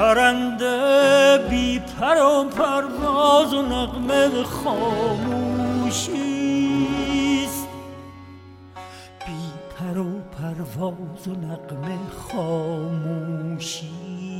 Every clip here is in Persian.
پرنده بی پر و پرواز و نغمه خاموشیست، بی پر و پرواز و نغمه خاموشیست.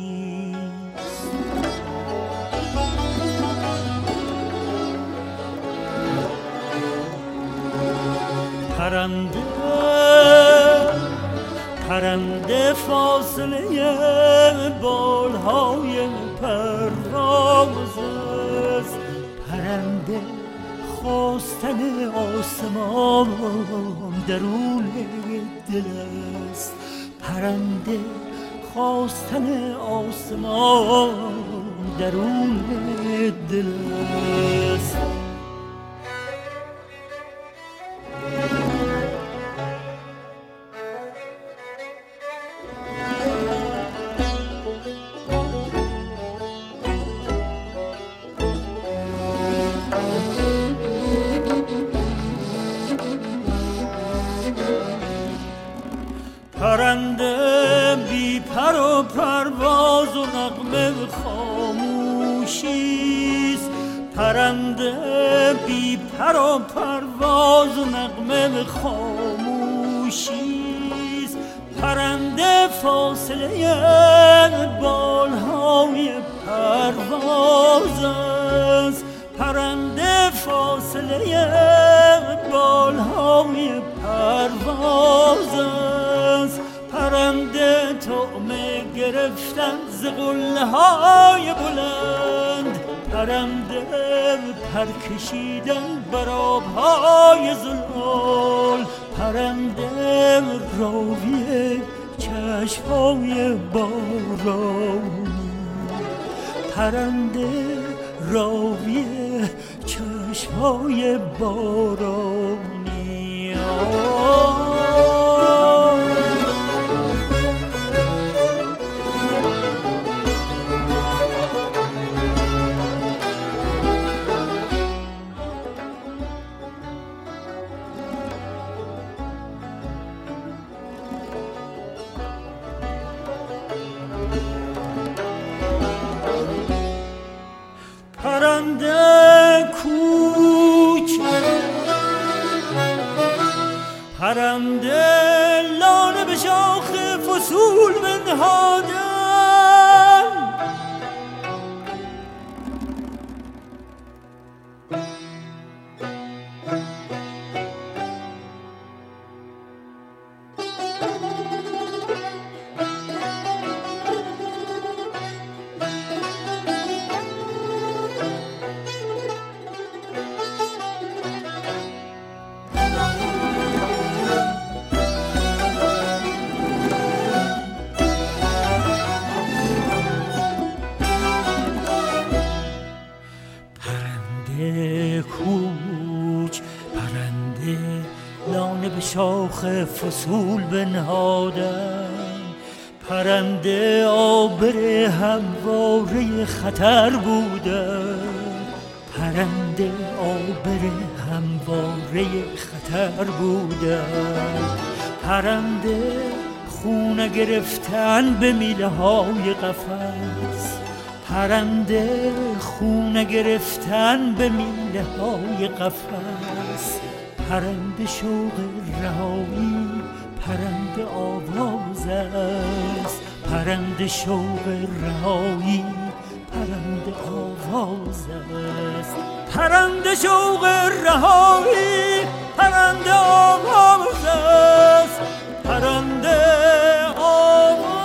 پرنده فاصله بالهای پرواز است، پرنده خواستن آسمان درون دل است، پرنده خواستن آسمان درون دل است. پرنده بی پر و پرواز و نغمه خاموشیست، پرنده بی پر و پرواز و نغمه خاموشیست، پرنده فاصله بالهای پرواز است، پرنده فاصله بالهای پرواز است، پرنده طعمه گرفتن ز قله‌های بلند، پرنده پر کشیدن بر آب‌های زلال، پرنده راوی چشم‌های بارانی، پرنده راوی چشم‌های بارانی. پرنده کوچ، پرنده لانه به شاخ فصول بنهادن، شاخ فصول بنهادن، پرنده آبر همواره خطر بودن، پرنده آبر همواره خطر بودن، پرنده خونه گرفتن به میله های قفس، پرنده خونه گرفتن به میله های قفس، پرنده شوق رهایی پرنده آواز است، پرنده شوق رهایی پرنده آواز است، پرنده شوق رهایی پرنده آواز است، پرنده آواز است.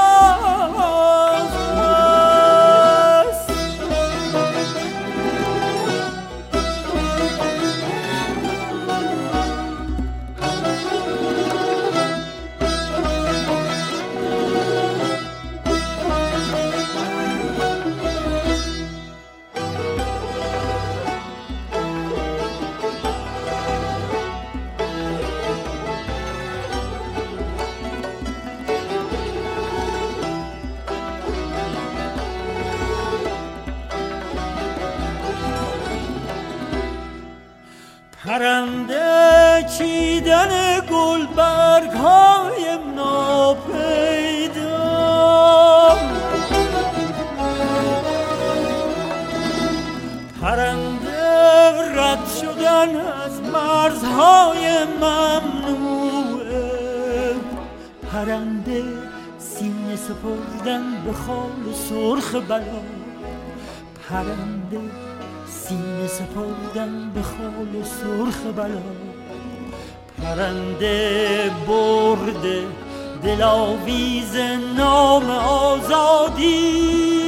پرنده چیدن گلبرگ های ناپیدا، رد شدن از مرزهای ممنوع، پرنده سینه سپردن به خال سرخ بلا، پرنده سینه سپردن به خال سرخ بلا، پرنده برده دلاویز نام آزادی،